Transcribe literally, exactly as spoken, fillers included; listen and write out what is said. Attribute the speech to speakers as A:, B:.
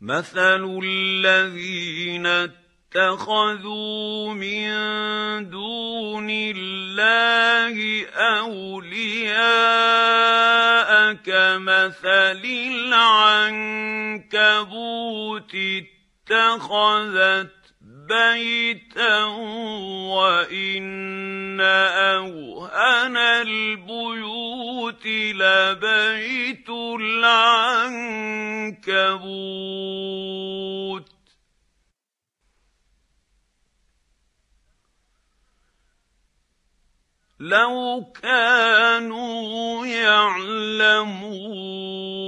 A: مثل الذين اتخذوا من دون الله أولياء كمثل العنكبوت اتخذت بيتا وإن أوهن البيوت لبيت العنكبوت لو كانوا يعلمون.